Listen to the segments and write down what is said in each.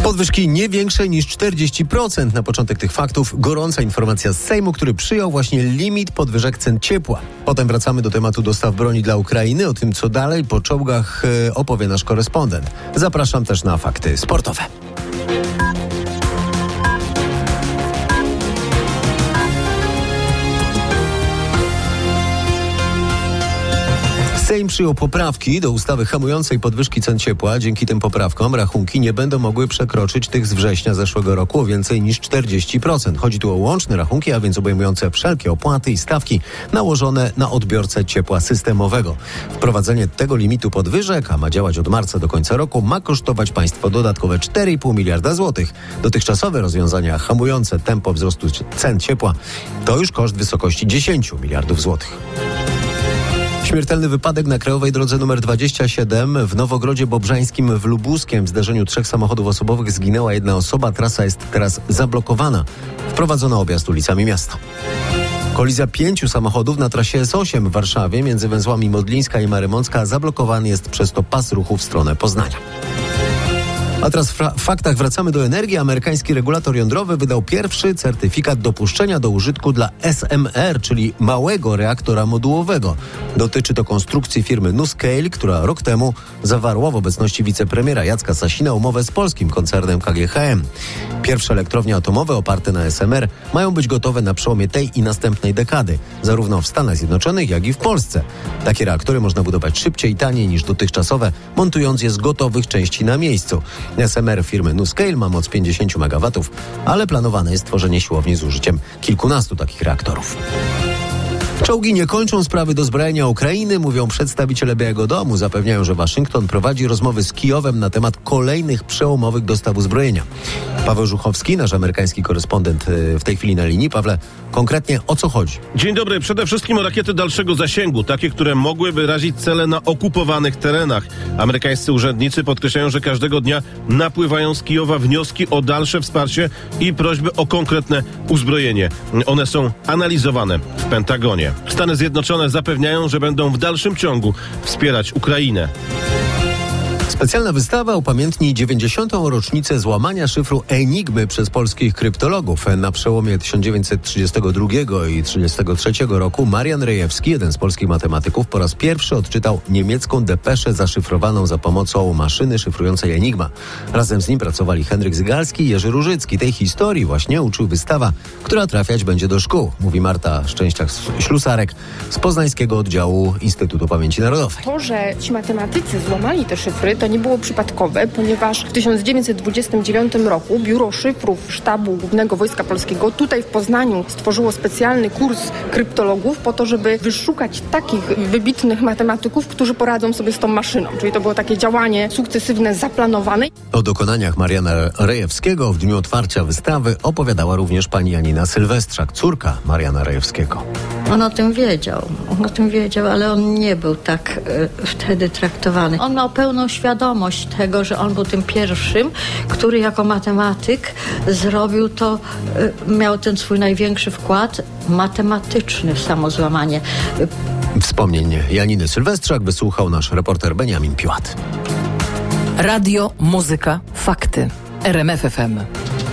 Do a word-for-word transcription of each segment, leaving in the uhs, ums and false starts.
Podwyżki nie większe niż czterdzieści procent. Na początek tych faktów gorąca informacja z Sejmu, który przyjął właśnie limit podwyżek cen ciepła. Potem wracamy do tematu dostaw broni dla Ukrainy. O tym, co dalej po czołgach opowie nasz korespondent. Zapraszam też na fakty sportowe. Sejm przyjął poprawki do ustawy hamującej podwyżki cen ciepła. Dzięki tym poprawkom rachunki nie będą mogły przekroczyć tych z września zeszłego roku o więcej niż czterdzieści procent. Chodzi tu o łączne rachunki, a więc obejmujące wszelkie opłaty i stawki nałożone na odbiorcę ciepła systemowego. Wprowadzenie tego limitu podwyżek, a ma działać od marca do końca roku, ma kosztować państwo dodatkowe cztery i pół miliarda złotych. Dotychczasowe rozwiązania hamujące tempo wzrostu cen ciepła to już koszt w wysokości dziesięć miliardów złotych. Śmiertelny wypadek na krajowej drodze nr dwadzieścia siedem w Nowogrodzie Bobrzańskim w Lubuskiem. W zdarzeniu trzech samochodów osobowych zginęła jedna osoba. Trasa jest teraz zablokowana. Wprowadzono objazd ulicami miasta. Kolizja pięciu samochodów na trasie S osiem w Warszawie między węzłami Modlińska i Marymącka. Zablokowany jest przez to pas ruchu w stronę Poznania. A teraz w faktach wracamy do energii. Amerykański regulator jądrowy wydał pierwszy certyfikat dopuszczenia do użytku dla S M R, czyli małego reaktora modułowego. Dotyczy to konstrukcji firmy NuScale, która rok temu zawarła w obecności wicepremiera Jacka Sasina umowę z polskim koncernem K G H M. Pierwsze elektrownie atomowe oparte na S M R mają być gotowe na przełomie tej i następnej dekady, zarówno w Stanach Zjednoczonych, jak i w Polsce. Takie reaktory można budować szybciej i taniej niż dotychczasowe, montując je z gotowych części na miejscu. S M R firmy NuScale ma moc pięćdziesiąt megawatów, ale planowane jest tworzenie siłowni z użyciem kilkunastu takich reaktorów. Czołgi nie kończą sprawy dozbrojenia Ukrainy, mówią przedstawiciele Białego Domu. Zapewniają, że Waszyngton prowadzi rozmowy z Kijowem na temat kolejnych przełomowych dostaw uzbrojenia. Paweł Żuchowski, nasz amerykański korespondent w tej chwili na linii. Pawle, konkretnie o co chodzi? Dzień dobry. Przede wszystkim o rakiety dalszego zasięgu, takie, które mogłyby razić cele na okupowanych terenach. Amerykańscy urzędnicy podkreślają, że każdego dnia napływają z Kijowa wnioski o dalsze wsparcie i prośby o konkretne uzbrojenie. One są analizowane w Pentagonie. Stany Zjednoczone zapewniają, że będą w dalszym ciągu wspierać Ukrainę. Specjalna wystawa upamiętni dziewięćdziesiątą rocznicę złamania szyfru Enigmy przez polskich kryptologów. Na przełomie tysiąc dziewięćset trzydziestego drugiego i trzydziestego trzeciego roku Marian Rejewski, jeden z polskich matematyków, po raz pierwszy odczytał niemiecką depeszę zaszyfrowaną za pomocą maszyny szyfrującej Enigma. Razem z nim pracowali Henryk Zygalski i Jerzy Różycki. Tej historii właśnie uczył wystawa, która trafiać będzie do szkół, mówi Marta Szczęściak-Ślusarek z poznańskiego oddziału Instytutu Pamięci Narodowej. To, że ci matematycy złamali te szyfry, to nie było przypadkowe, ponieważ w tysiąc dziewięćset dwudziestym dziewiątym roku Biuro Szyfrów Sztabu Głównego Wojska Polskiego tutaj w Poznaniu stworzyło specjalny kurs kryptologów po to, żeby wyszukać takich wybitnych matematyków, którzy poradzą sobie z tą maszyną. Czyli to było takie działanie sukcesywne, zaplanowane. O dokonaniach Mariana Rejewskiego w dniu otwarcia wystawy opowiadała również pani Janina Sylwestrzak, córka Mariana Rejewskiego. On o tym wiedział, on o tym wiedział, ale on nie był tak y, wtedy traktowany. On miał pełną świadomość tego, że on był tym pierwszym, który jako matematyk zrobił to, y, miał ten swój największy wkład matematyczny w samozłamanie. Wspomnień Janiny Sylwestrzak wysłuchał nasz reporter Beniamin Piłat. Radio, muzyka, fakty. R M F F M.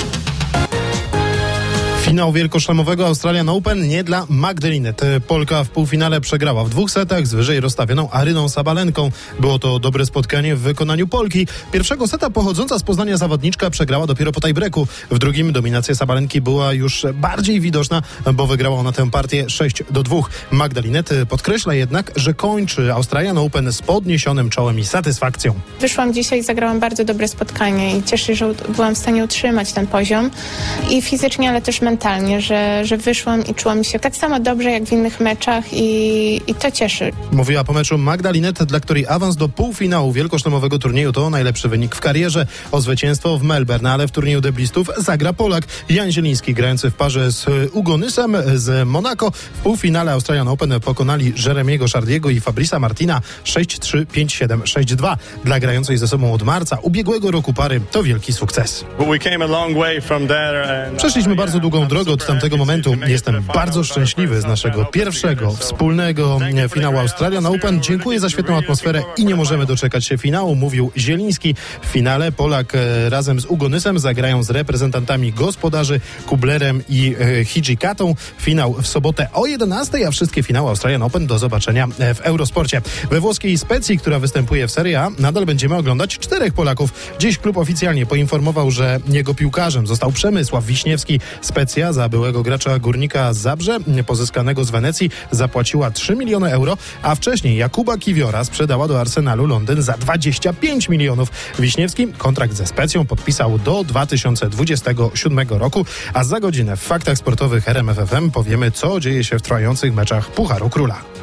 Finał wielkoszlemowego Australian Open nie dla Magdaleny. Polka w półfinale przegrała w dwóch setach z wyżej rozstawioną Aryną Sabalenką. Było to dobre spotkanie w wykonaniu Polki. Pierwszego seta pochodząca z Poznania zawodniczka przegrała dopiero po tiebreaku. W drugim dominacja Sabalenki była już bardziej widoczna, bo wygrała ona tę partię sześć do dwóch. Magdalinet podkreśla jednak, że kończy Australian Open z podniesionym czołem i satysfakcją. Wyszłam dzisiaj, zagrałam bardzo dobre spotkanie i cieszę się, że byłam w stanie utrzymać ten poziom i fizycznie, ale też mentalnie. Mentalnie, że, że wyszłam i czułam się tak samo dobrze jak w innych meczach i, i to cieszy. Mówiła po meczu Magdalinet, dla której awans do półfinału wielkoszlemowego turnieju to najlepszy wynik w karierze. O zwycięstwo w Melbourne, ale w turnieju deblistów zagra Polak Jan Zieliński, grający w parze z Ugonysem z Monako. W półfinale Australian Open pokonali Jeremiego Chardiego i Fabrice'a Martina sześć trzy, pięć siedem, sześć dwa. Dla grającej ze sobą od marca ubiegłego roku pary to wielki sukces. We came a long way from there and... Przeszliśmy bardzo długą swoją drogą od tamtego momentu jestem bardzo szczęśliwy z naszego pierwszego wspólnego finału Australian Open. Dziękuję za świetną atmosferę i nie możemy doczekać się finału, mówił Zieliński. W finale Polak razem z Ugonysem zagrają z reprezentantami gospodarzy Kublerem i Hijikatą. Finał w sobotę o jedenastej, a wszystkie finały Australian Open do zobaczenia w Eurosporcie. We włoskiej Specji, która występuje w Serie A, nadal będziemy oglądać czterech Polaków. Dziś klub oficjalnie poinformował, że jego piłkarzem został Przemysław Wiśniewski. Specja za byłego gracza Górnika Zabrze, pozyskanego z Wenecji, zapłaciła trzy miliony euro, a wcześniej Jakuba Kiwiora sprzedała do Arsenalu Londyn za dwadzieścia pięć milionów. Wiśniewski kontrakt ze Specją podpisał do dwa tysiące dwudziestego siódmego roku, a za godzinę w Faktach Sportowych R M F F M powiemy, co dzieje się w trwających meczach Pucharu Króla.